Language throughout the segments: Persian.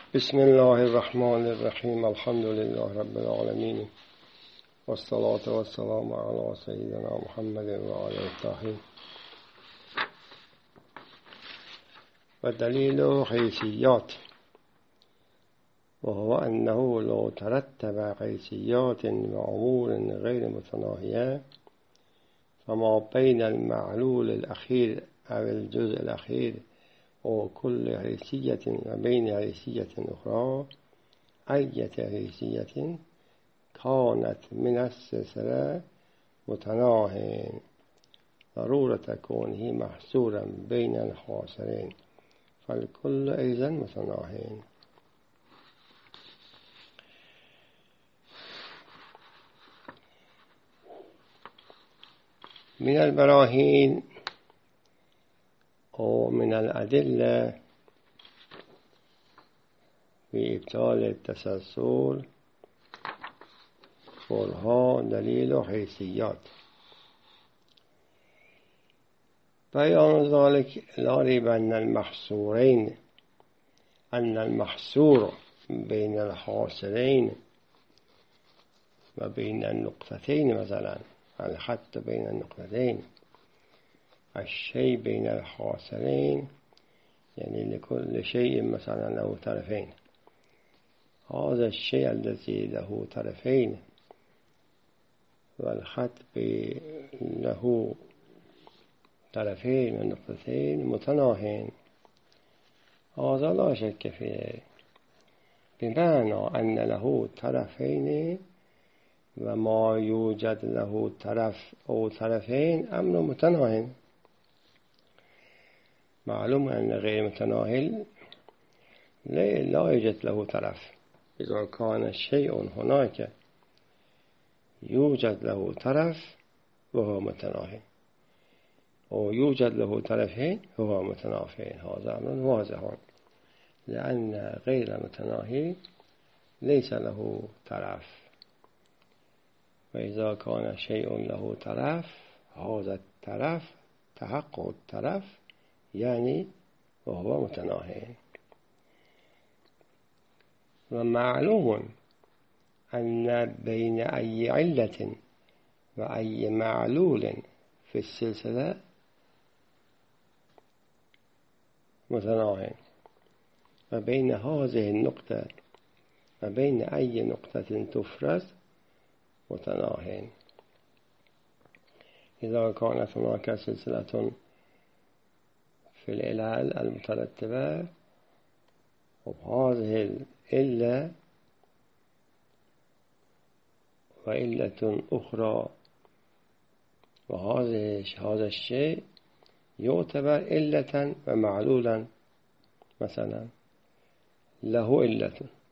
بسم الله الرحمن الرحیم. الحمد لله رب العالمین والصلاة والسلام على سيدنا محمد وعلى الطاهرين. و دلیل حیثیات وهو أنه لو ترتب حیثیات وأمور غير متناهية فما بين المعلول الأخير أو الجزء الأخير أو كل حيثية وبين حيثية أخرى أية حيثية كانت من السلسلة متناهٍ ضرورة كونه محصورا بين الحاصرين فالكل أيضا متناهٍ. من البراهين أو من الأدلة في إبطال التسلسل برهان دليل حيثيات. بيان ذلك لا ريب أن المحصور بين الحاصرين وبين النقطتين، مثلا الخط بين النقطتين، الشيء بين الحاصرين يعني لكل شيء مثلا له طرفين. هذا الشيء الذي له طرفين والخط له طرفين ونقطتين متناهين، هذا لا شك فيه، بمعنى أن له طرفين وما يوجد له طرف أو طرفين أمر متناهٍ. معلوم أن غير متناهل لا يوجد له طرف. إذا كان شيء هناك يوجد له طرف وهو متناهل أو يوجد له طرفين وهو متنافين، هذا أمر واضح، لأن غير متناهل ليس له طرف. وإذا كان شيء له طرف هذا الطرف تحقق الطرف يعني وهو متناهي. ومعلوم أن بين أي علة وأي معلول في السلسلة متناهي، وبين هذه النقطة وبين أي نقطة تفرز متناهٍ. إذا كانت هناك سلسلة في العلل المترتبة وهذه العلة وعلة أخرى هذا الشيء يعتبر علة ومعلولا، مثلا له علة،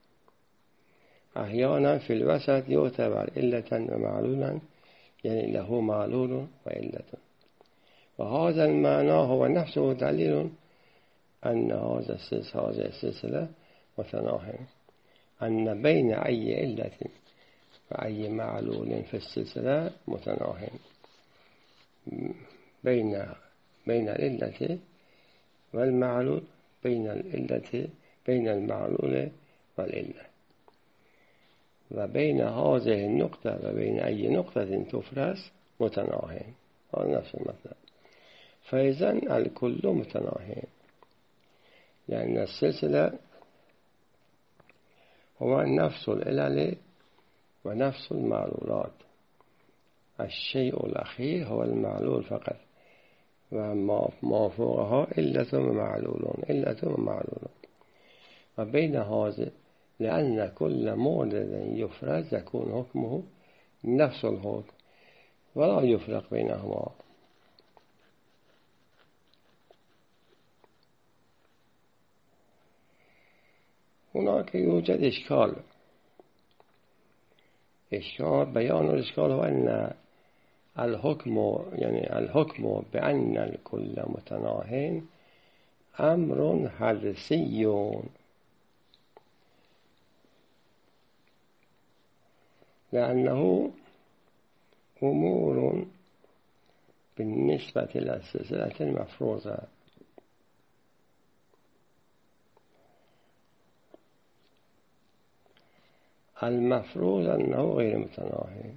أحيانا في الوسط يعتبر علة ومعلولا يعني له معلول وعلة، وهذا المعنى هو نفسه دليل أن هذه السلسلة متناهٍ، أن بين أي علة وأي معلول في السلسلة متناهٍ، بين العلة والمعلول، بين المعلول والعلة، وبين هذه النقطة وبين أي نقطة تفرز متناهٍ، هذا نفس المطلب. فإذن الكل متناهٍ، لأن السلسلة هو نفس العلل ونفس المعلولات. الشيء الأخير هو المعلول فقط، وما فوقها علة ومعلول، وبين هذا لأن كل مورد يفرز يكون حكمه نفس الحكم ولا يفرق بينهما. هناك يوجد إشكال. بيان الإشكال هو أن الحكم بأن الكل متناهٍ أمر حدسي، لأنه أمور بالنسبة للسلسلة المفروضة المفروض أنه غیر متناهی.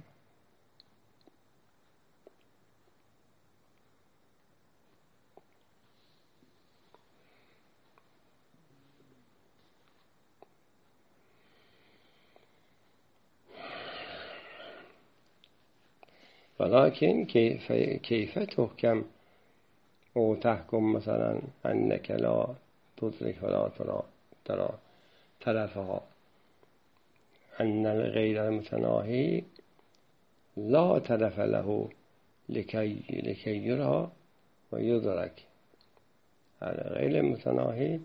ولكن كيف تحكم أو تحكم مثلا أنك لا تدرك ولا ترى طرفها، أن الغير المتناهي لا طرف له لكي يرى ويدرك. الغير المتناهي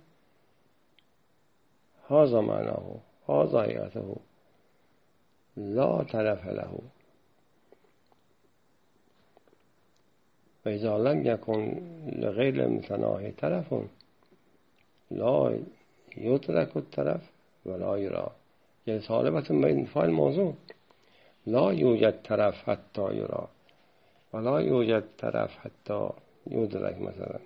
هذا معناه، هذا حقيقته، لا طرف له. وإذا لم يكن لغير المتناهي طرف لا يدرك الطرف ولا يرى. يعني طالبة بين فاعل موضوع، لا يوجد طرف حتى يرى ولا يوجد طرف حتى يدرك. مثلا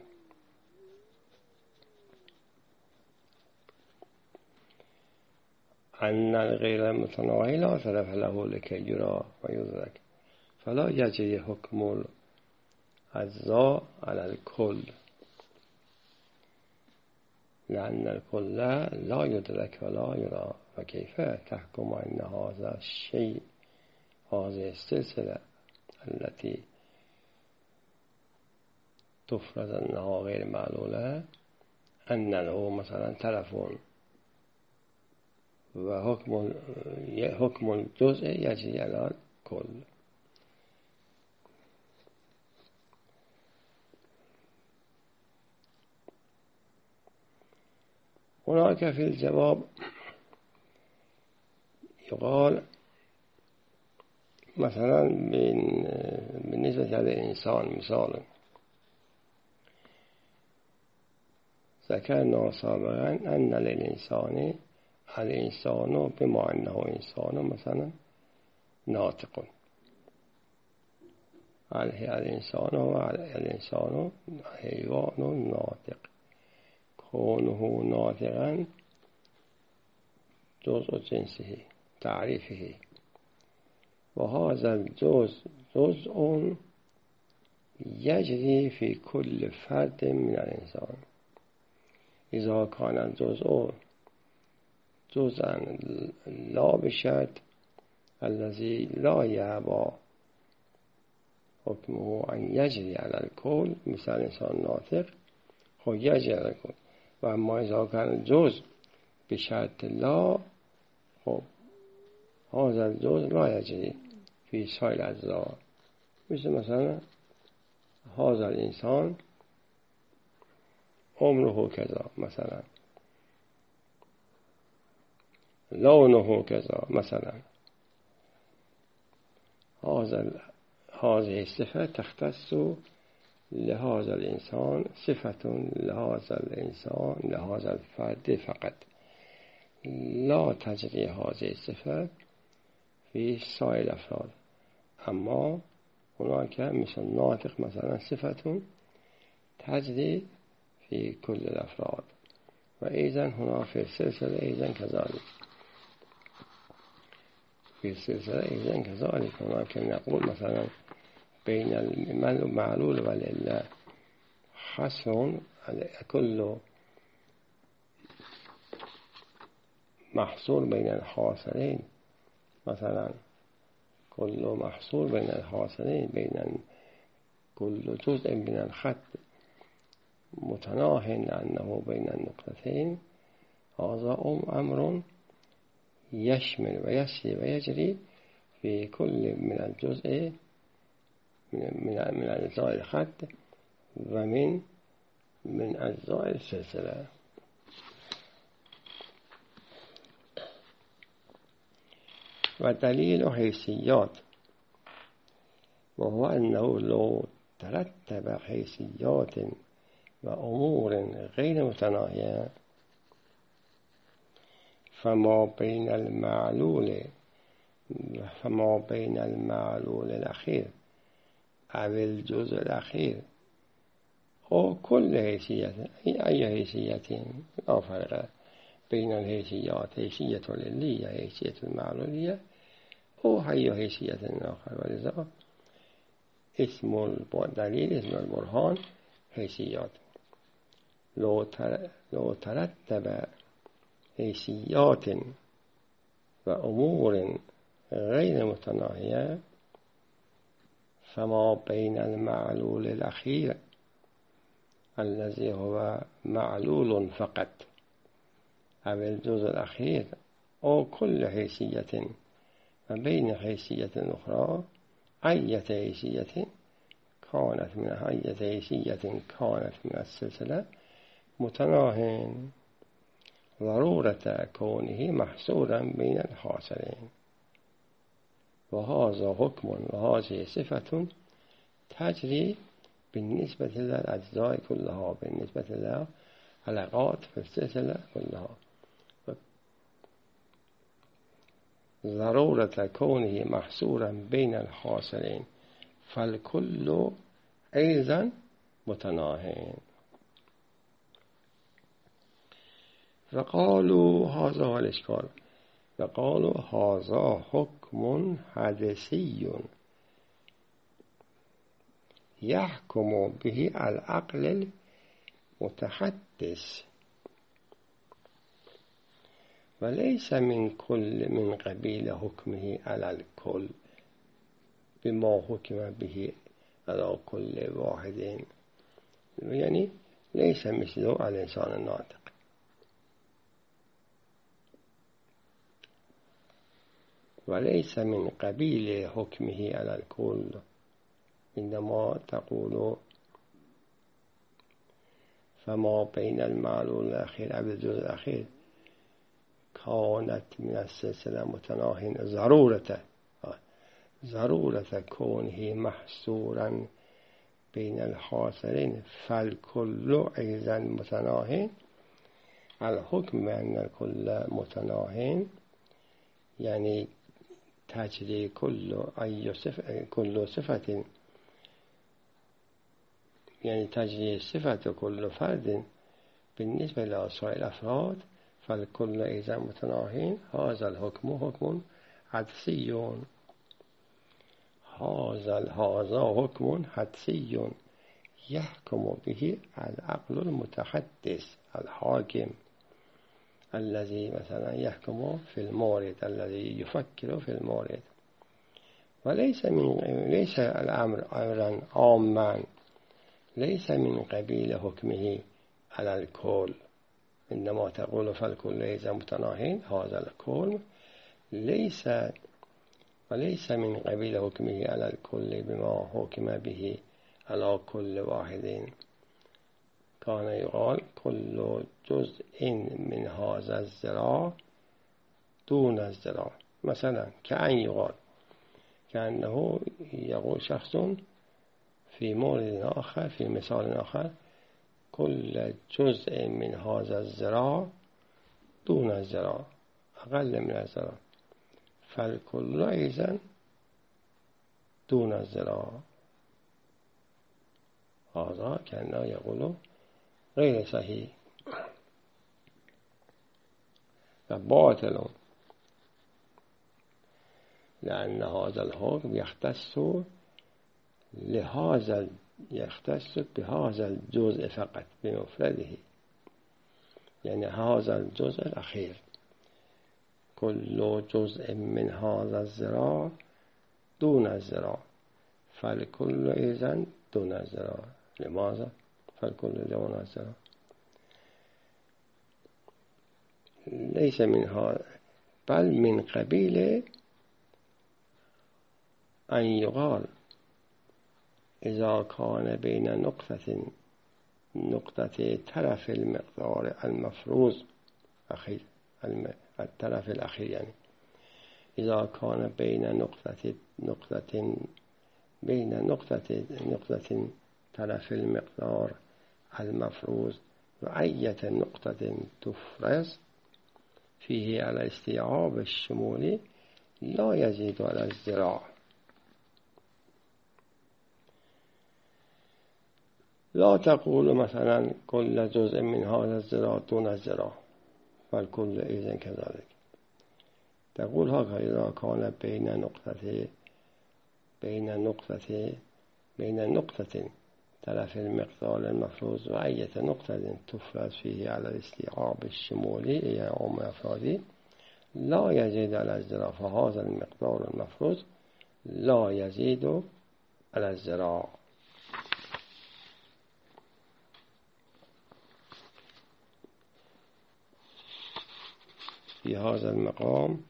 أن الغير المتناهي لا طرف له لكي يرى ويدرك، فلا يجري حكم الأجزاء على الكل، لأن الكل لا يدرك ولا يرى. فكيف تحكم أن هذا الشيء، هذه السلسلة التي تفرض أنها غير معلولة، أن له مثلا طرف وحكم الجزء يجري على الكل. هناك في الجواب يقال مثلا بالنسبة للإنسان، مثالا ذكرنا سابقا أن للإنسان الإنسان بما أنه إنسان مثلا ناطق. الإنسان هو الإنسان حيوان ناطق، كونه ناطقا جزء جنسه تعريفه، وهذا الجزء جزء يجري في كل فرد من الإنسان. إذا كان الجزء جزءا لا بشرط الذي لا يعبى حكمه أن يجري على الكل، مثل إنسان ناطق خو يجري على الكل. وأما إذا كان الجزء بشرط لا، خب هذا الجزء لا يجري في سائر الأجزاء. مثلا هذا الإنسان عمره كذا، مثلا لونه كذا، مثلا هذه الصفة تختص لهذا الإنسان، صفة لهذا الإنسان لهذا الفرد فقط، لا تجري هذه الصفة في سائر الأفراد. أما هناك مثل ناطق مثلا صفة تجري في كل الأفراد. وإذن هنا في السلسلة إذن كذلك، في السلسلة إذن كذلك هناك نقول مثلا بين المعلول والعلة حصر كل محصور بين الحاصلين، مثلا كل محصور بين الحاصلين، بين كل جزء من الخط متناهٍ لأنه بين النقطتين، هذا أمر يشمل ويسري ويجري في كل من الجزء من أجزاء الخط ومن أجزاء السلسلة. ودليل حيثيات، وهو أنه لو ترتب حيثيات وأمور غير متناهية فما بين المعلول الأخير أو الجزء الأخير أو كل حيثية، أي حيثية لا فرق بين الحيثيات حيثية للية حيثية المعلولية أو حيثية آخر، ولذا اسم الدليل اسم البرهان حيثيات. لو ترتب حيثيات وأمور غير متناهية فما بين المعلول الأخير الذي هو معلول فقط أو الجزء الأخير أو كل حيثية وبين حيثية أخرى أي حيثية كانت من السلسلة متناهٍ ضرورة كونه محصورا بين الحاصلين، وهذا حكم وهذه صفة تجري بالنسبة للأجزاء كلها، بالنسبة للعلاقات في السلسلة كلها. ضرورة كونه محصورا بين الحاصلين فالكل أيضا متناهٍ. فقالوا هذا هو الإشكال، فقالوا هذا حكم حدثي يحكم به العقل المتحدث وليس من قبيل حكمه على الكل بما حكم به على كل واحد، يعني ليس مثله الإنسان الناطق. وليس من قبيل حكمه على الكل، عندما تقول فما بين المعلول الأخير أو الجزء الأخير كانت من السلسلة متناهٍ ضرورة كونه محصورا بين الحاصلين فالكل أيضا متناهٍ. الحكم أن الكل متناهٍ يعني تجري كل صفة، يعني تجري صفة كل فرد بالنسبة لسائر الأفراد فالكل إذا متناهٍ. هذا الحكم حكم حدسي، هذا حكم حدسي يحكم به العقل المتحدث الحاكم الذي مثلا يحكم في المورد، الذي يفكر في المورد. ليس الأمر أمرا عاما، ليس من قبيل حكمه على الكل. عندما تقول فالكل إذا متناهٍ هذا الكل وليس من قبيل حكمه على الكل بما حكم به على كل واحد. كان يقال كل جزء من هذا الذراع دون الذراع، مثلا كأن يقال كأنه يقول شخص في مورد آخر في مثال آخر كل جزء من هذا الذراع دون الذراع أقل من الذراع فالكل أيضا دون الذراع. هذا كأنه يقول غير صحيح وباطل، لأن هذا الحكم يختص بهذا الجزء فقط بمفرده، يعني هذا الجزء الأخير كل جزء من هذا الذراع دون الذراع فالكل إذن دون الذراع. لماذا؟ فالكل دون الذراع ليس منها، بل من قبيل أن يقال إذا كان بين نقطة طرف المقدار المفروض أخير، الطرف الأخير، يعني إذا كان بين نقطة طرف المقدار المفروض وأية نقطة تفرز فيه على استيعاب الشمول لا يزيد على الذراع. لا تقول مثلا كل جزء من هذا الذراع دون الذراع، والكل إذن كذلك. تقول هكذا إذا كان بين نقطة تلف المقدار المفروض وأية نقطة تفرز فيه على الاستيعاب الشمولي إلى عمر أفرادي لا يزيد على الزراع، فهذا المقدار المفروض لا يزيد على الزراع. في هذا المقام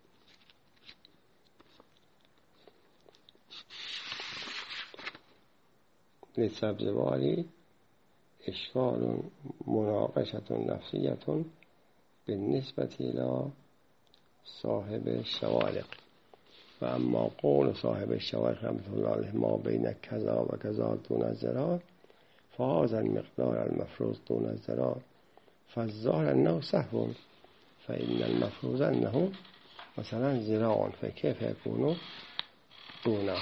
للسبزواري إشكال مناقشة نفسية بالنسبة إلى صاحب الشوارق. فأما قول صاحب الشوارق رحمة الله عليه ما بين كذا وكذا دون الزراع، فهذا المقدار المفروض دون الزراع، فالظاهر أنه سهو، فإن المفروض أنه مثلا زراع، فكيف يكون دونه؟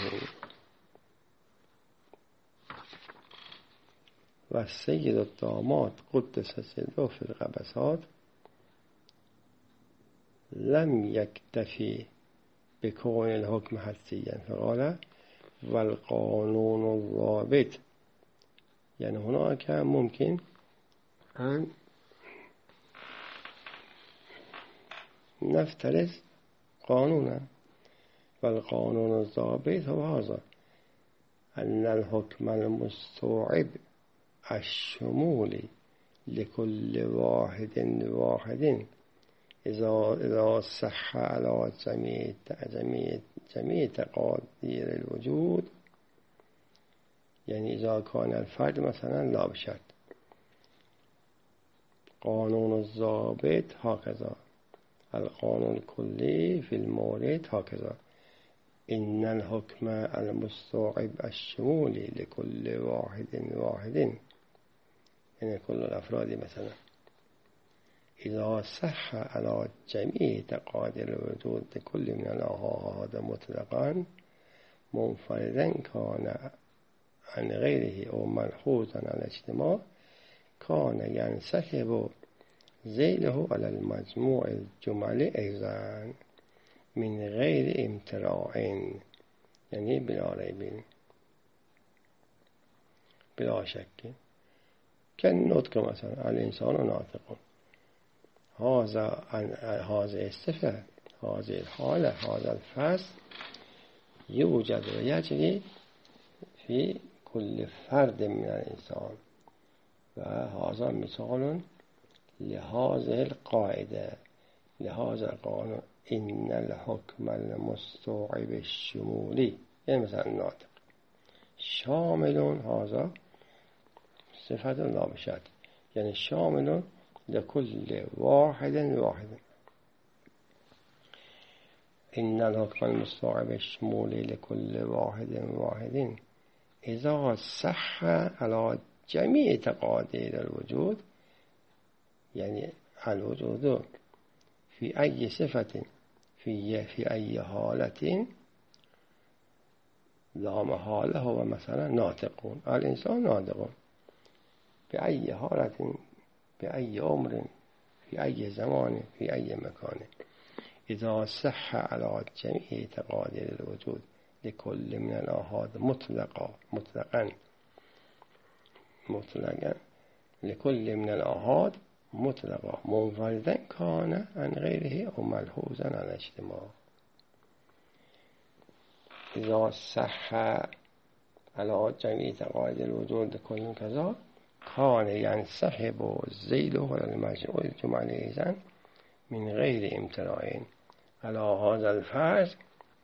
والسيد الداماد قدس سره في القبسات لم يكتفي بكون الحكم حسيا، فقال والقانون الضابط، يعني هناك ممكن أن نفترض قانونا، والقانون الضابط هو هذا أن الحكم المستوعب الشمولي لكل واحد إذا صح على جميع تقادير الوجود، يعني إذا كان الفرد مثلا لا بشرط. قانون الضابط هكذا، القانون الكلي في المورد هكذا، إن الحكم المستوعب الشمولي لكل واحد يعني كل الأفراد مثلا إذا صح على جميع تقادير الوجود لكل من الآحاد مطلقا منفردا كان عن غيره أو ملحوظا على الاجتماع، كان ينسحب ذيله على المجموع الجملي أيضا من غير امتراع، يعني بلا ريب بلا شك. كالنطق مثلا الإنسان ناطق، هذا الصفة، هذه الحالة، هذا الفصل يوجد ويجري في كل فرد من الإنسان. وهذا مثال لهذه القاعدة، لهذا القانون، إن الحكم المستوعب الشمولي، يعني مثلا الناطق شامل، هذا صفة لا بشرط، يعني شامل لكل واحد. إن الحكم المستوعب الشمولي لكل واحد إذا صح على جميع تقادير الوجود، يعني الوجود في أي صفة في أي حالة لا محالة هو مثلا ناطقون، الإنسان ناطقون بأي حالة، بأي عمر، في أي زمان، في أي مكان، إذا صح على جميع تقادير الوجود لكل من الآحاد مطلقا لكل من الآحاد مطلقا منفردا كان عن غيره أو ملحوظا على الاجتماع. إذا صح على جميع تقادير الوجود لكل كذا كان ينسحب ذيله على المجموع الجملي إذن من غير امتراع. على هذا الفرض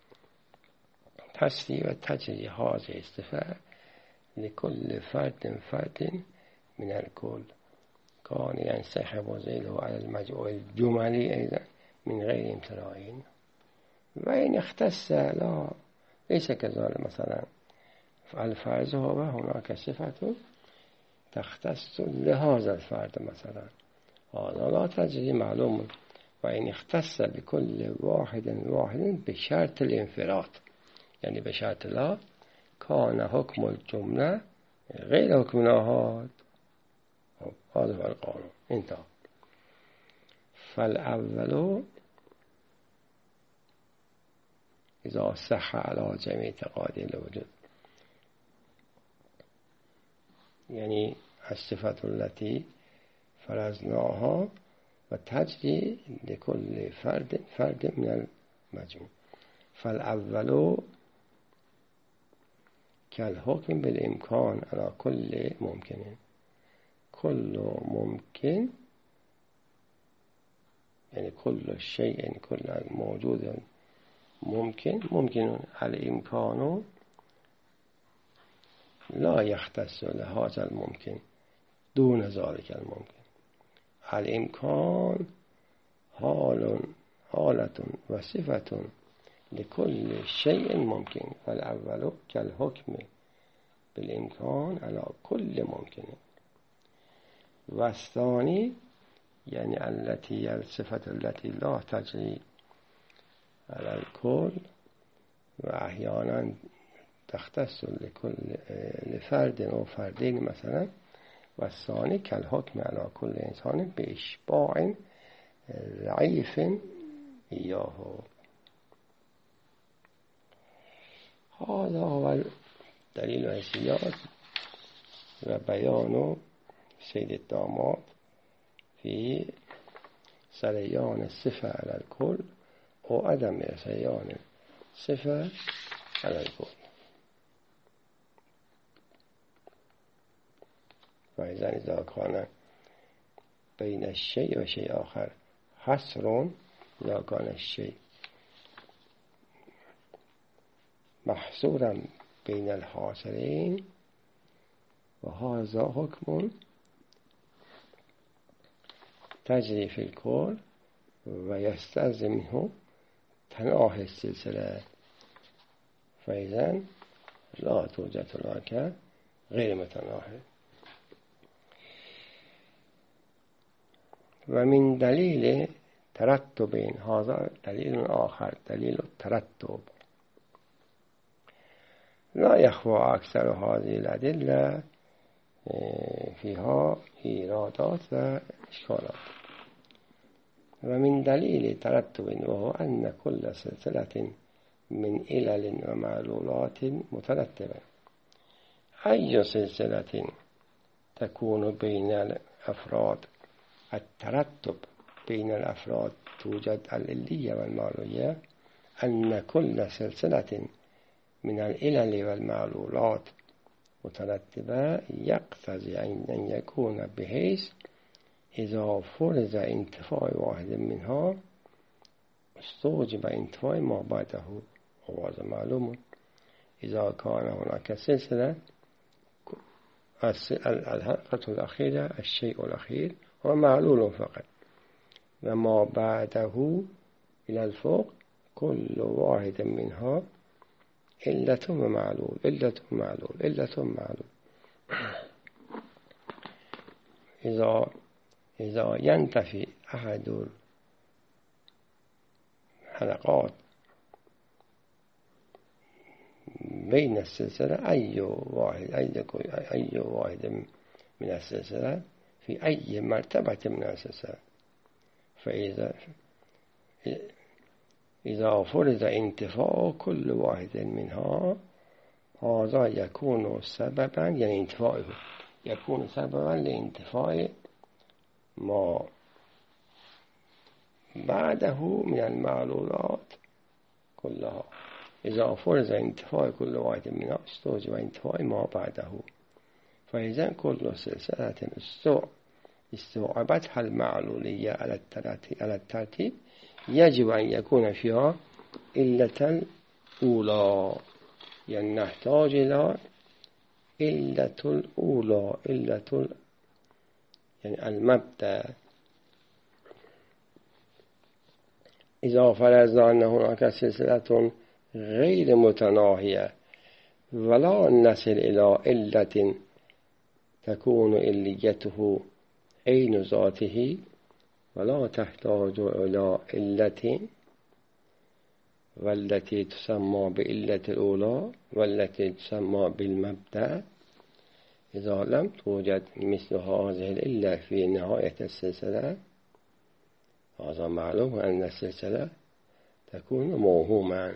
تسري وتجري هذه الصفة لكل فرد من الكل، كان ينسحب ذيله على المجموع الجملي أيضا من غير امتراع. وإن اختص لا ليس كذلك، مثلا الفرض هو هناك صفة تختص لهذا الفرد مثلا، هذا لا تجري معلوم. وإن اختص بكل واحد بشرط الانفراد، يعني بشرط لا كان حكم الجملة غير حكم الآحاد. هذا هو القانون، انتهى. فالأول إذا صح على جميع تقاضي الوجود، يعني الصفة التي فرضناها وتجري لكل فرد من المجموع. فالأول كالحكم بالإمكان على كل ممكن. كل ممكن يعني كل شيء، كل موجود ممكن الإمكان لا يختص لهذا الممكن دون ذلك الممكن. الإمكان حالة وصفة لكل شيء ممكن. فالأول كالحكم بالإمكان على كل ممكن. والثاني يعني الصفة التي لا تجري على الكل وأحيانا تختص لفرد أو فردين مثلا. والثاني كالحكم على كل إنسان بإشباع ضعيف إياه. هذا هو دليل الحسيات وبيان سيد الداماد في سريان الصفة على الكل وعدم سريان الصفة على الكل. إذا كان بين الشيء وشيء آخر حصر، إذا كان الشيء محصورا بين الحاصرين، وهذا حكم تجري في الكل ويستلزم منه تناهي السلسلة، فإذا لا توجد هناك غير متناهي. ومن دليل ترتب، هذا دليل آخر دليل الترتب. لا يخفى أكثر هذه الأدلة فيها إيرادات وإشكالات. ومن دليل ترتب وهو أن كل سلسلة من علل ومعلولات مترتبة. أي سلسلة تكون بين الأفراد، الترتب بين الأفراد توجد العلية والمعلولية. أن كل سلسلة من العلل والمعلولات مترتبة يقتضي أن يكون بحيث إذا فرض انتفاء واحد منها استوجب انتفاء ما بعده، وهذا معلوم. إذا كان هناك سلسلة، الحلقة الأخيرة الشيء الأخير هو معلول فقط، وما بعده إلى الفوق كل واحد منها علة ومعلول، علة ومعلول، علة ومعلول. إذا ينتفي أحد الحلقات بين السلسلة أي واحد من السلسلة في أي مرتبة من السلسلة، إذا فرض انتفاء كل واحد منها هذا يكون سببا، يعني انتفاءه يكون سببا لانتفاء ما بعده من المعلولات كلها. إذا فرض انتفاء كل واحد منها استوجب انتفاء ما بعده، فإذا كل سلسلة استوعبتها المعلولية على الترتيب يجب أن يكون فيها علة الأولى، يعني نحتاج إلى علة الأولى، يعني المبدأ. إذا فرضنا أن هناك سلسلة غير متناهية ولا نصل إلى علة تكون عليته عين ذاته ولا تحتاج إلى علة، والتي تسمى بعلة الأولى والتي تسمى بالمبدأ، إذا لم توجد مثل هذه العلة في نهاية السلسلة هذا معلوم أن السلسلة تكون موهوما.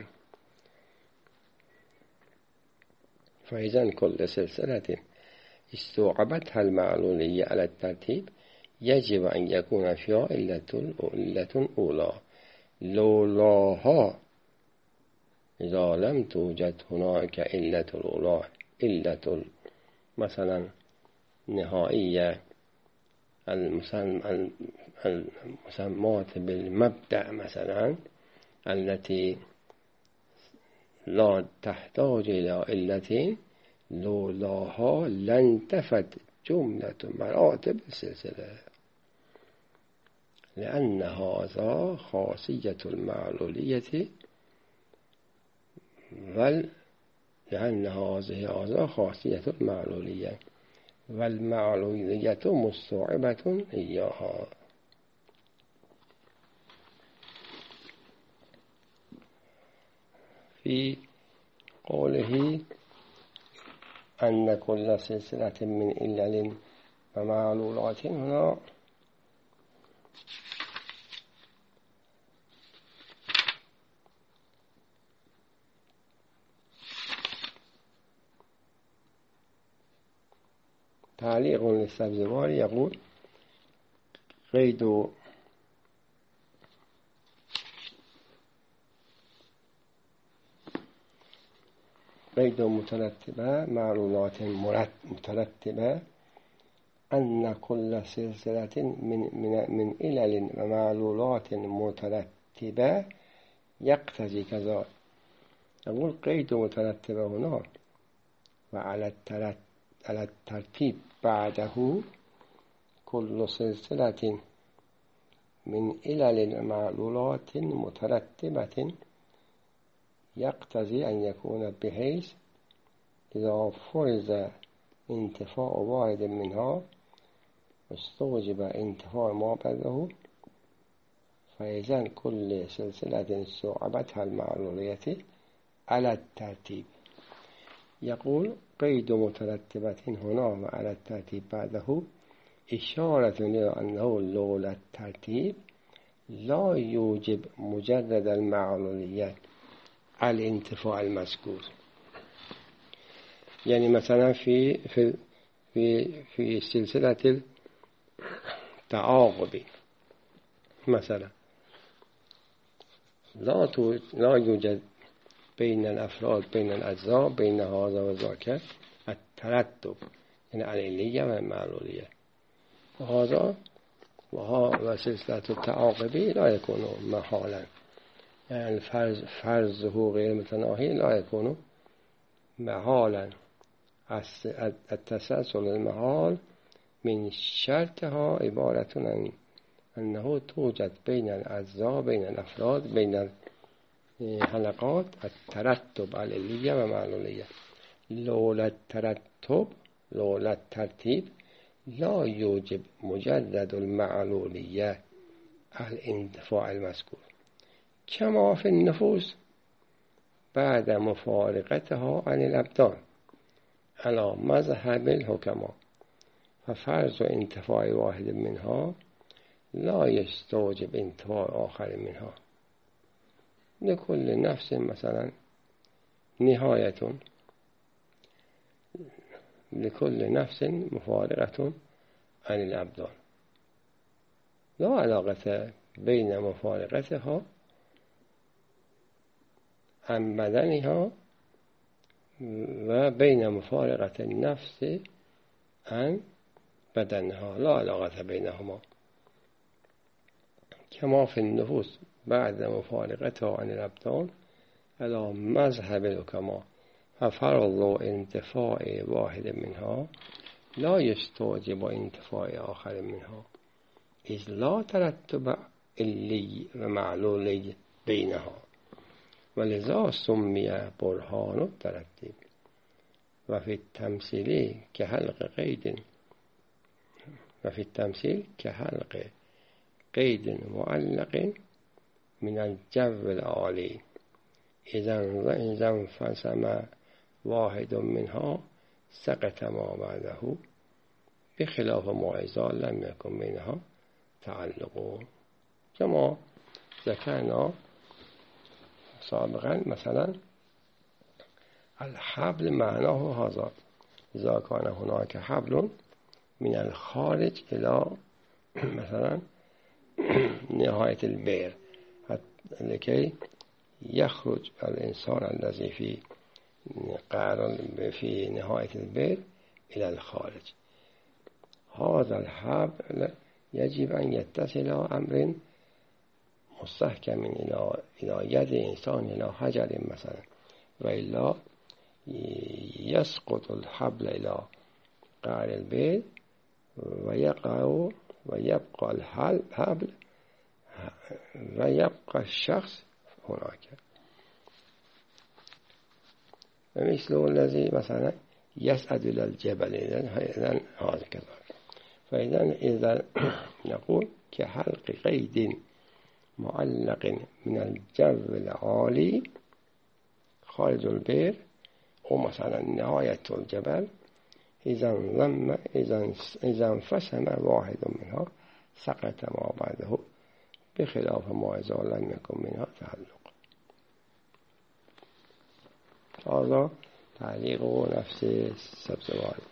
فإذا كل سلسلة استوعبتها المعلولية على الترتيب يجب أن يكون فيها علة أولى، لولاها إذا لم توجد هناك علة الأولى، علة مثلا نهائية المسماة بالمبدأ مثلا التي لا تحتاج إلى علة، لولاها لانتفت جملة مراتب السلسلة، لأن هذا خاصية المعلولية لأن هذا خاصية المعلولية والمعلولية مستوعبة إياها. في قوله أن كل سلسلة من علل ومعلولات، هنا تعليق للسبزواري يقول قيد مترتبة معلولات مترتبة أن كل سلسلة من علل ومعلولات مترتبة يقتضي كذا. نقول قيد مترتبة هنا وعلى الترتيب بعده كل سلسلة من علل ومعلولات مترتبة يقتضي أن يكون بحيث إذا فرض انتفاء واحد منها استوجب انتفاء ما بعده، فإذا كل سلسلة استوعبتها المعلولية على الترتيب. يقول قيد مترتبة هنا وعلى الترتيب بعده إشارة إلى أنه لولا الترتيب لا يوجب مجرد المعلولية الانتفاء المذكور. يعني مثلا في سلسلة التعاقب مثلا لا يوجد بين الأفراد بين الأجزاء بين هذا وذاك الترتب، يعني العلية والمعلولية، وسلسلة التعاقب لا يكون محالا، يعني فرضه غير متناهي لا يكون محالا. التسلسل المحال من شرطها عبارة عن أنه توجد بين الأجزاء بين الأفراد بين الحلقات الترتب العلية ومعلولية. لولا الترتيب لا يوجب مجرد المعلولية الانتفاع المذكور، كما في النفوس بعد مفارقتها عن الأبدان على مذهب الحكماء، ففرض انتفاع واحد منها لا يستوجب انتفاع آخر منها. لكل نفس مثلا نهاية، لكل نفس مفارقة عن الأبدان، لا علاقة بين مفارقتها عن بدنها وبين مفارقة النفس عن بدنها، لا علاقة بينهما، كما في النفوس بعد مفارقتها عن الأبدان على مذهب الحكماء، ففرض انتفاع واحد منها لا يستوجب انتفاع آخر منها، إذ لا ترتب علي ومعلولي بينها، ولذا سمي برهان الترتيب. وفي التمثيل كحلق قيد معلق من الجو العالي، إذا انفصم واحد منها سقط ما بعده، بخلاف ما إذا لم يكن منها تعلق. كما ذكرنا سابقا مثلا الحبل معناه هذا إذا كان هناك حبل من الخارج إلى مثلا نهاية البئر لكي يخرج الإنسان الذي في نهاية البئر إلى الخارج. هذا الحبل يجب أن يتصل أمر مستحكم إلى يد إنسان إلى حجر مثلا، وإلا يسقط الحبل إلى قعر البئر ويبقى الحبل ويبقى الشخص هناك. مثل الذي مثلا يسعد إلى الجبل، إذن هذا كذلك. فإذا نقول كحلق قيد معلق من الجو العالي خارج البئر ومثلا نهاية الجبل، إذا انفصل واحد منها سقط ما بعده، بخلاف ما إذا لم يكن منها تعلق. هذا تعليق نفس السبزواري.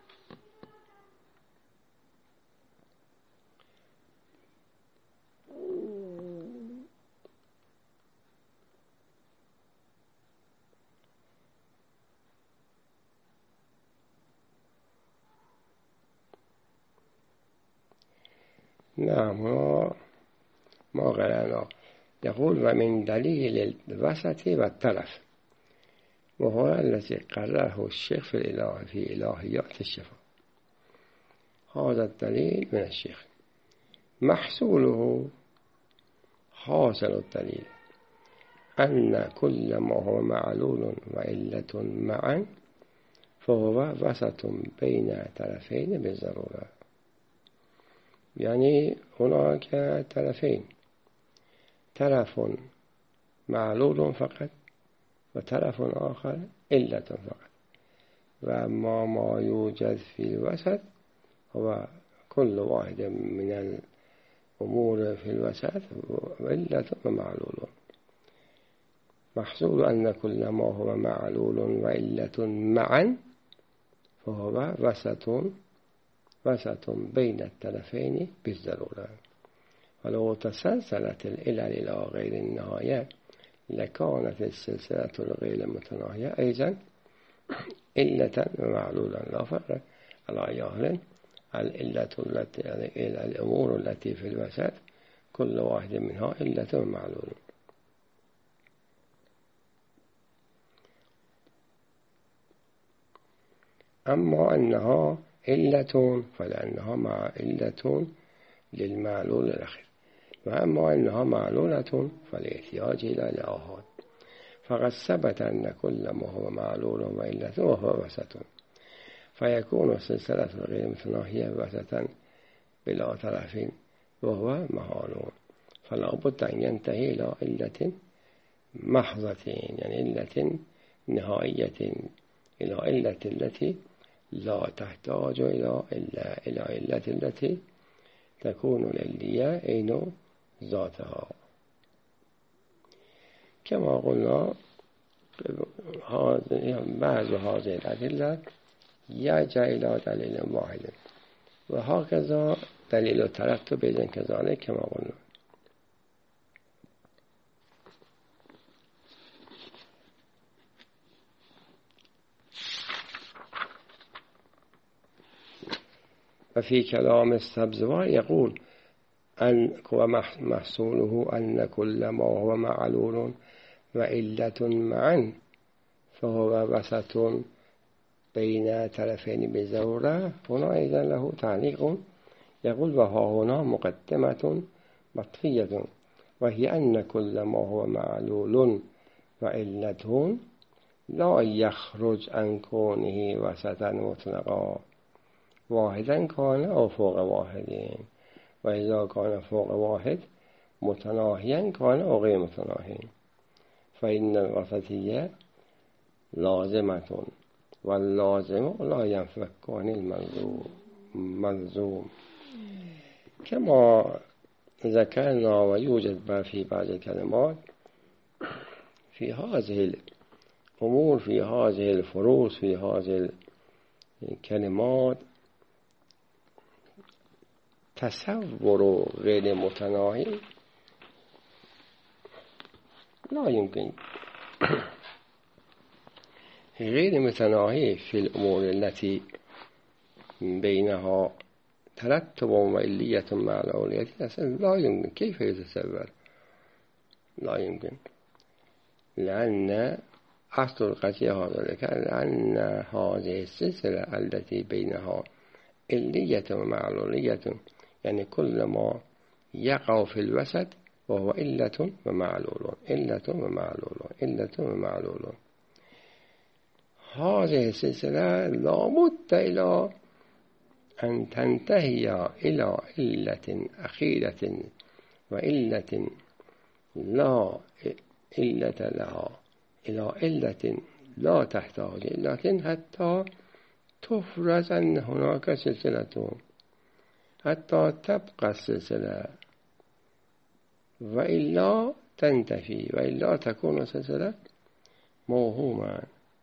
نعم ما قرأنا. يقول ومن دليل الوسط والتلف، وهو الذي قرره الشيخ في إلهيات الشفاء. هذا الدليل من الشيخ محصوله حاصل الدليل أن كل ما هو معلول وعلة معا فهو وسط بين طرفين بالضرورة. يعني هناك طرفين، طرف معلول فقط وطرف آخر علة فقط، وأما ما يوجد في الوسط هو كل واحد من الأمور في الوسط علة ومعلول. محصول أن كل ما هو معلول وعلة معا فهو وسط بين الطرفين بالضرورة. ولو تسلسلت العلل إلى غير النهاية لكانت السلسلة الغير متناهية أيضا علة ومعلولا. لا فرق على يهل الأمور التي في الوسط كل واحد منها علة ومعلول. أما أنها علة فلأنها مع علة للمعلول الأخير، وأما أنها معلولة فالاحتياج إلى الآحاد. فقد ثبت أن كل ما هو معلول وعلة وهو وسط، فيكون السلسلة غير متناهية وسطا بلا طرف وهو محال، فلا بد أن ينتهي إلى علة محضة، يعني علة نهائية، إلى علة التي لا تحتاج إلى علة التي تكون العلية عين ذاتها. كما قلنا بعض هذه الأدلة يرجع إلى دليل واحد، وهكذا دليل الترتب إذن كذلك كما قلنا. وفي كلام السبزوار يقول أن محصوله أن كل ما هو معلول وعلة معا فهو وسط بين طرفين بالضرورة. هنا أيضا له تعليق يقول وها هنا مقدمة مطفية، وهي أن كل ما هو معلول وعلة لا يخرج عن كونه وسطا مطلقا، واحدا كان أو فوق واحد، وإذا كان فوق واحد متناهيا كان أو غير متناهي، فإن الوسطية لازمة، واللازم لا ينفك عن الملزوم. كما ذكرنا ويوجد في بعض الكلمات في هذه الأمور، في هذه الفروس، في هذه الكلمات تصور غير متناهي لا يمكن. غير متناهي في الأمور التي بينها ترتب وعلية مع الأولية لا يمكن. كيف يتصور؟ لا يمكن، لأن أصل القضية هذا، لأن هذه السلسلة التي بينها علية ومعلولية، يعني كل ما يقع في الوسط وهو علة ومعلول، علة ومعلول، علة ومعلول. هذه السلسلة لا بد إلى أن تنتهي إلى علة أخيرة، وعلة لا علة لها، إلى علة لا تحتاج لكن حتى تفرز أن هناك سلسلة، حتى تبقى السلسلة، وإلا تنتفي، وإلا تكون سلسلة موهوما.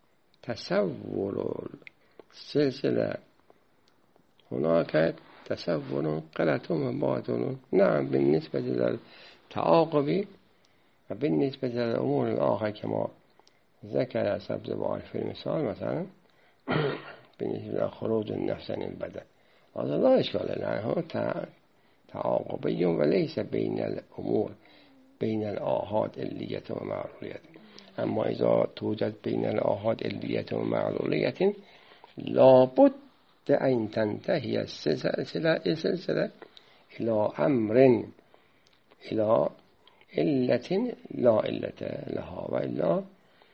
تصور السلسلة هناك تصور غلط وباطل. نعم، بالنسبة للتعاقب وبالنسبة للأمور الآخرى كما ذكر سبزوار في المثال، مثلا بالنسبة لخروج النفس عن البدن، هذا لا إشكال له، تعاقبي وليس بين الأمور، بين الآحاد علية ومعلولية. أما إذا توجد بين الآحاد علية ومعلولية لابد أن تنتهي السلسلة إلى أمر، إلى علة لا علة لها، وإلا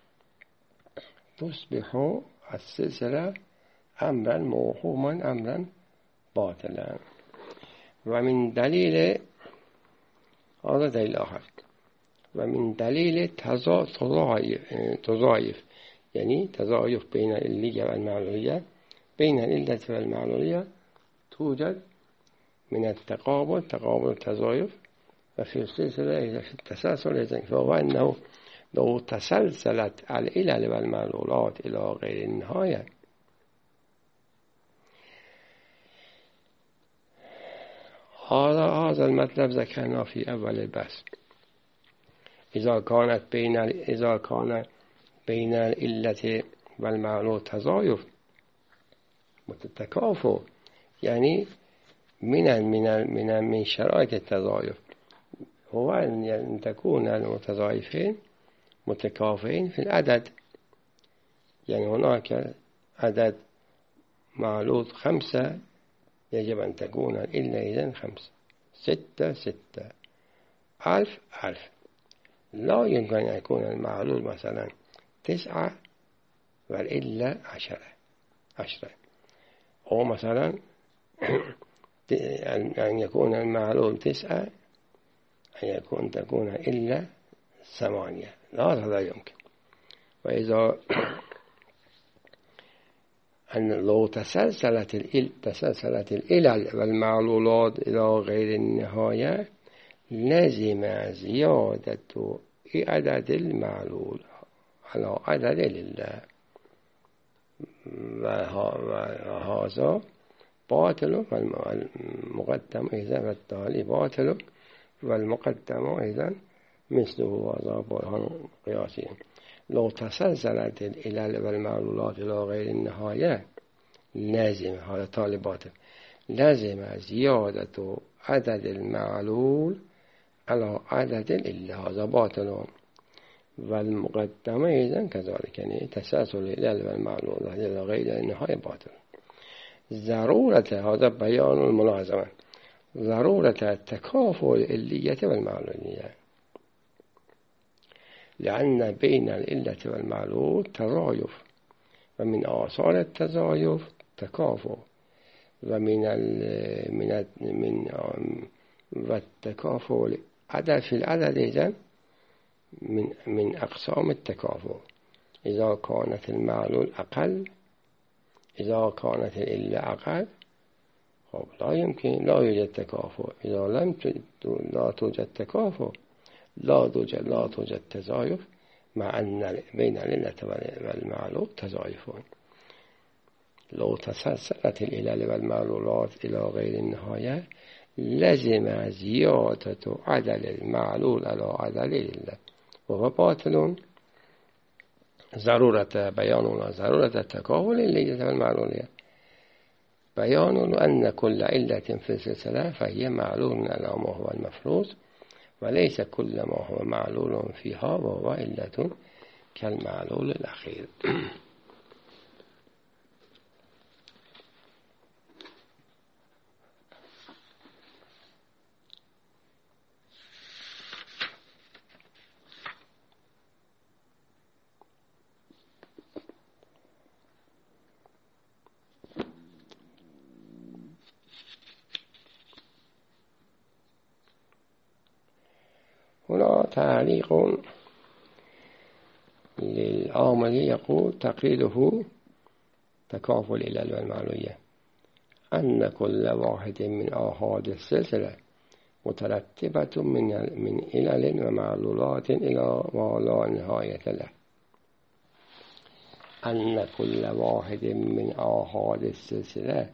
تصبح السلسلة أمرا موهوما، أمرا باطلا. ومن دليل هذا دليل آخر، ومن دليل تضايف، يعني تضايف بين العلية والمعلولية، بين العلة والمعلولية توجد من التقابل، تقابل التضايف. وفي السلسلة إذا في التسلسل فهو أنه لو تسلسلت العلل والمعلولات إلى غير النهاية هذا المطلب ذكرنا في أول البحث. إذا كان بين العلة والمعلول تضايف متكافؤ، يعني من شرائط التضايف هو أن تكون المتضايفين متكافئين في العدد. يعني هناك عدد معلول 5، يجب أن تكون العلة إذن 5، 6 6، 1000 1000. لا يمكن أن يكون المعلول مثلا 9 والعلة 10، أو مثلا أن يكون المعلول 9 أن تكون إلا 8. لا يمكن. وإذا أن لو تسلسلت العلل والمعلولات إلى غير النهاية لازم زيادة عدد المعلول على عدد العلة، وهذا باطل، والمقدم إذا والتالي باطل، والمقدم إذا مثله، وهذا برهان قياسي. لو تسلسلت العلل والمعلولات إلى غير النهاية لازم، هذا تالي باطل، لازم زيادة عدد المعلول على عدد العلة، هذا باطل. والمقدم إذن كذلك، يعني تسلسل العلل والمعلولات إلى غير النهاية باطل. ضرورة، هذا بيان الملازمة، ضرورة التكافؤ العلية والمعلولية، لأن بين العلة والمعلول تضايف، ومن آثار التضايف تكافؤ، والتكافؤ عدد في العدد إذن من أقسام التكافؤ. إذا كانت المعلول أقل، إذا كانت العلة أقل، خب لا يمكن لا يوجد تكافؤ إذا لا توجد تكافؤ لا توجد تزايف مع أن بين العلة والمعلول تزايف. لو تسلسلت العلل والمعلولات إلى غير النهاية لزم زيادة عدد المعلول على عدد العلة وهو باطل. بيان ضرورة التكافل العلة والمعلولية بيان أن كل علة في السلسلة فهي معلول على ما هو المفروض وليس كل ما هو معلول فيها وهو علة كالمعلول الأخير. هنا تعليق للآملي يقول تقريره تكافل العلل والمعلولية أن كل واحد من آحاد السلسلة مترتبة من علل ومعلولات إلى ما لا نهاية له. أن كل واحد من آحاد السلسلة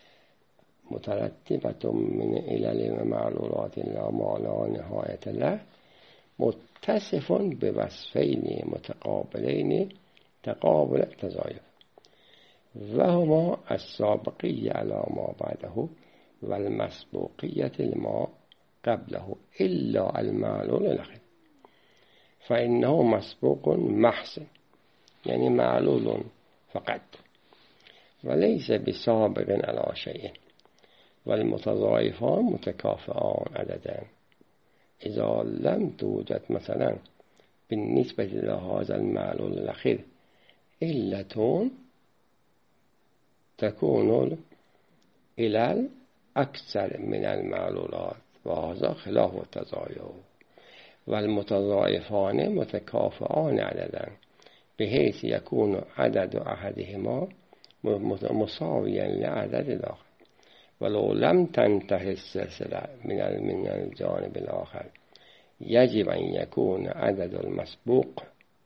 مترتبة من علل ومعلولات إلى ما لا نهاية له متصف بوصفين متقابلين تقابل التزايف وهما السابقية على ما بعده والمسبوقية لما قبله إلا المعلول الأخير فإنه مسبوق محض يعني معلول فقط وليس بسابق على شيء والمتضايفان متكافئان عددا. إذا لم توجد مثلا بالنسبة لهذا المعلول الأخير علة تكون العلل أكثر من المعلولات وهذا خلاف التضايف. والمتضايفان متكافئان عددا بحيث يكون عدد أحدهما مساويا لعدد الآخر ولو لم تنتهي السلسلة من الجانب الآخر يجب أن يكون عدد المسبوق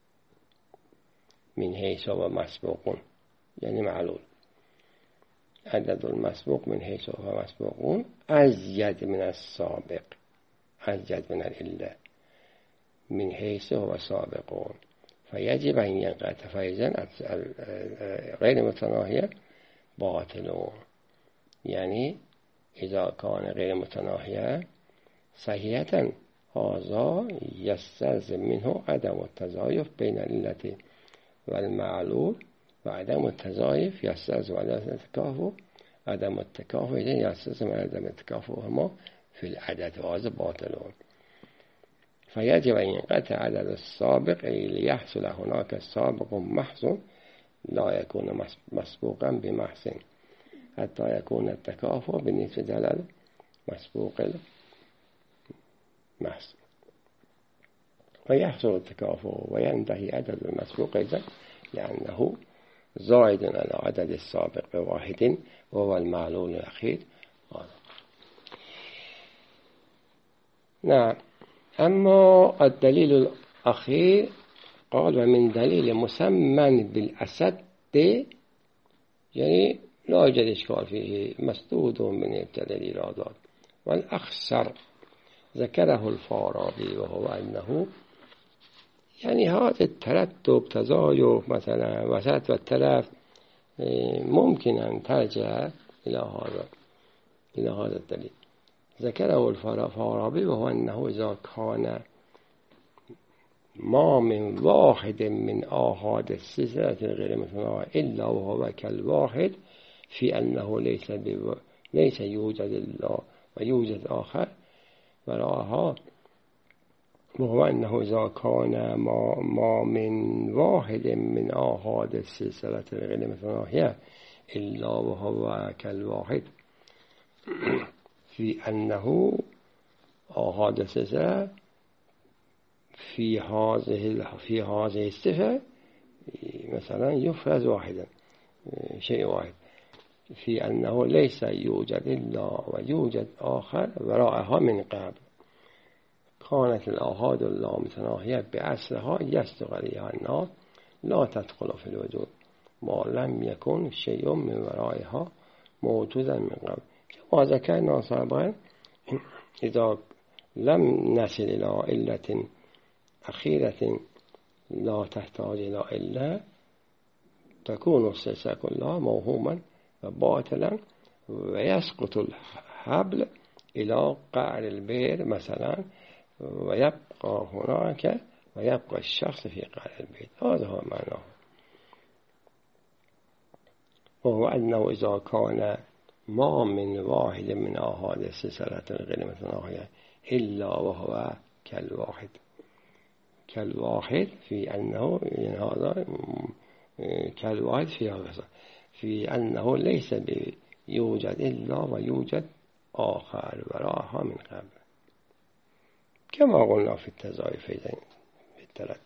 من حيث هو مسبوق يعني معلول عدد المسبوق من حيث هو مسبوق أزيد من السابق أزيد من العلة من حيث هو سابق فيجب أن ينقطع فإذن غير متناهية باطل. يعني إذا كان غير متناهية صحيحة هذا يستلزم منه عدم التزايف بين العلة والمعلول وعدم التزايف يستلزم عدم التكافؤ يستلزم عدم التكافؤهما في العدد وهذا باطل. فيجب أن ينقطع عدد السابق ليحصل هناك سابق محض لا يكون مسبوقا بمحض حتى يكون التكافؤ بالنسبة للمسبوق المحض ويحصل التكافؤ وينتهي عدد المسبوق إذن لأنه زائد على عدد السابق بواحد وهو المعلول الأخير. نعم. أما الدليل الأخير قال ومن دليل مسمى بالأسد يعني لا يوجد إشكال فيه مسدود من الدليل هذا. والأخسر ذكره الفارابي وهو أنه يعني هذا الترتب تزايف مثلا وسط والتلف ممكن أن ترجع إلى هذا الدليل. ذكره الفارابي وهو أنه إذا كان ما من واحد من آحاد السلسلة غير متناهية إلا وهو كالواحد في أنه ليس يوجد إلا ويوجد آخر وراها وهو أنه إذا كان ما من واحد من آحاد السلسلة غير متناهية إلا وهو كالواحد في أنه آحاد السلسلة في هذه الصفة مثلا يفرز واحدا شيء واحد في أنه ليس يوجد إلا ويوجد آخر وراءها من قبل. كانت الآحاد اللامتناهية بأصلها يصدق عليها أنها لا تدخل في الوجود ما لم يكن شيء من ورائها موجودا من قبل. كما ذكرنا سابقا إذا لم نصل إلى علة أخيرة لا تحتاج إلى علة تكون السلسلة كلها موهوما وباطلا ويسقط الحبل إلى قعر البئر مثلا ويبقى هناك ويبقى الشخص في قعر البئر. هذا هو معناه. وهو أنه إذا كان ما من واحد من آحاد السلسلة غير متناهية إلا وهو كالواحد في أنه هذا كالواحد في أنه ليس يوجد إلا ويوجد آخر وراءها من قبل، كما قلنا في التزايفين بالترتب.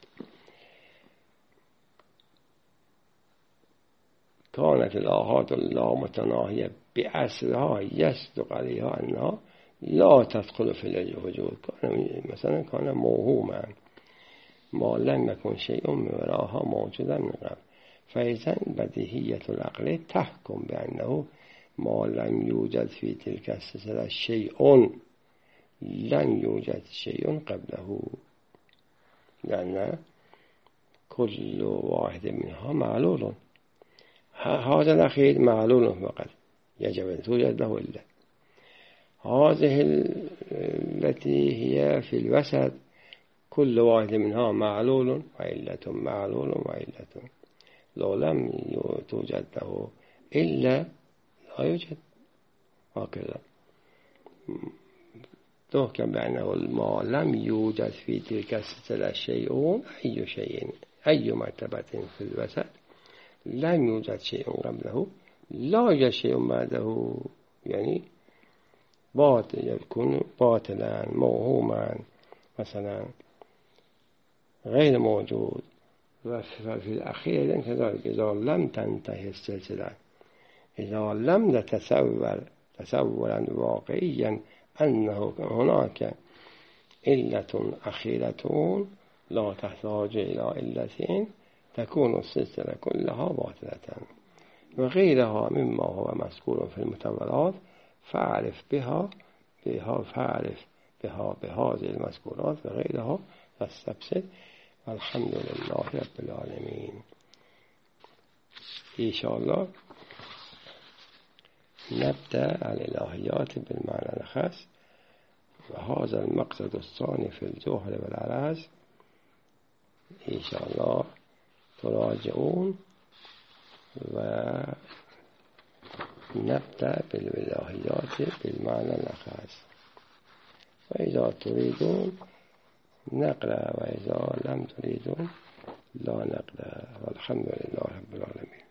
كانت الآحاد اللامتناهية بأصلها يصدق عليها أنها لا تدخل في الوجود. مثلا كان موهوما ما لم يكن شيء من وراءها موجودا من قبل، فإذا بديهية العقل تحكم بأنه ما لم يوجد في تلك السلسلة شيء لن يوجد شيء قبله، لأن كل واحد منها معلول. هذا الأخير معلول فقط يجب أن توجد له إلا هذه التي هي في الوسط كل واحد منها معلول وعلة معلول وعلة. لو لم توجد له إلا لا يوجد. هكذا تحكم بأنه ما لم يوجد في تلك السلسلة شيء أي مرتبة في الوسط لم يوجد شيء قبله لا يوجد شيء بعده، يعني باطل يكون باطلا موهوما مثلا غير موجود. وفي الأخير كذلك إذا لم تنتهي السلسلة، إذا لم نتصور تصورا واقعيا أنه هناك علة أخيرة لا تحتاج إلى علتين تكون السلسلة كلها باطلة. وغيرها مما هو مذكور في المتولات فاعرف بها بهذه المذكورات وغيرها فاستبصر. الحمد لله رب العالمين. إن شاء الله نبدأ الإلهيات بالمعنى الخاص، وهذا المقصد الثاني في الجوهر والعرض إن شاء الله تراجعون، ونبدأ بالإلهيات بالمعنى الخاص. وإذا تريدون نقرأ وإذا لم تريدون لا نقرأ. والحمد لله رب العالمين.